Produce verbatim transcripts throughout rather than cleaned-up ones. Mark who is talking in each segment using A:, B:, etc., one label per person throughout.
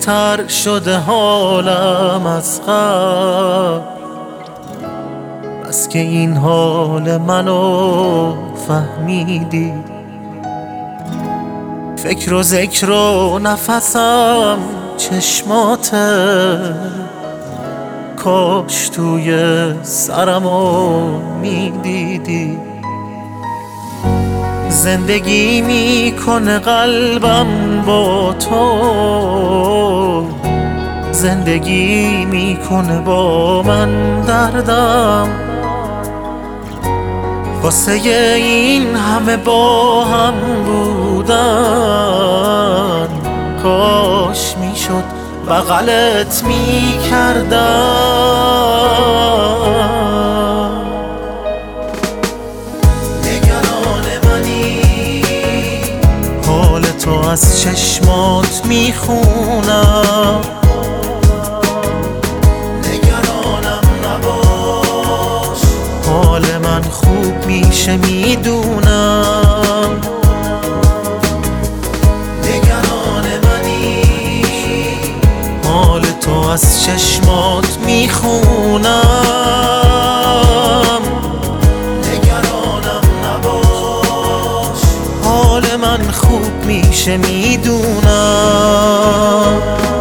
A: بهتر شده حالم از قبل، بس که این حال منو فهمیدی. فکر و ذکر و نفسم چشماته، کاش توی سرمو میدیدی. زندگی میکنه قلبم با تو، زندگی میکنه با من دردم. واسه این همه با هم بودن، کاش میشد بغلت میکردم. نگران منی، حال تو از چشمات میخونم. نگرانم نباش، حال من خوب میشه میدونم. نگران منی، حال تو از چشمات میخونم. نگرانم نباش، حال من خوب میشه میدونم.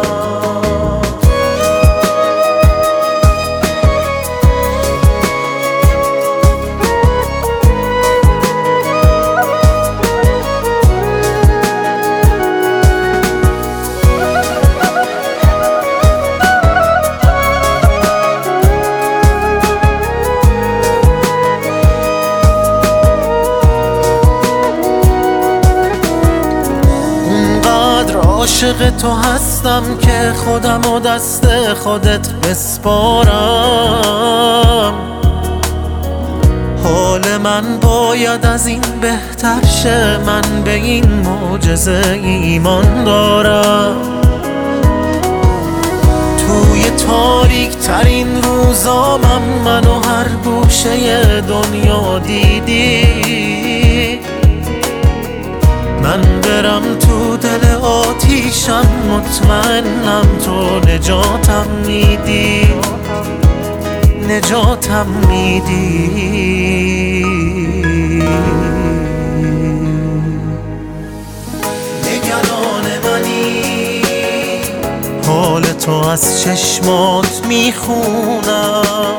A: عاشق تو هستم که خودم و دست خودت بسپارم. حال من باید از این بهتر شه، من به این معجزه ایمان دارم. توی تاریک ترین روزامم منو هر گوشه دنیا دیدی. من برم تو دل آتیشم، مطمئنم تو نجاتم میدی، نجاتم میدی. نگران منی، حال تو از چشمات میخونم.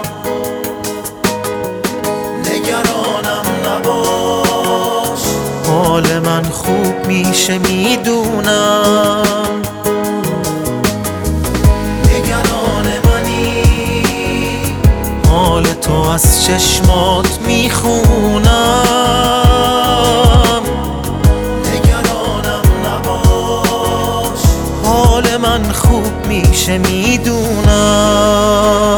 A: نگرانم نباش، حال من خوب میشه میدونم. نگران منی، حال تو از چشمات میخونم. نگرانم نباش، حال من خوب میشه میدونم.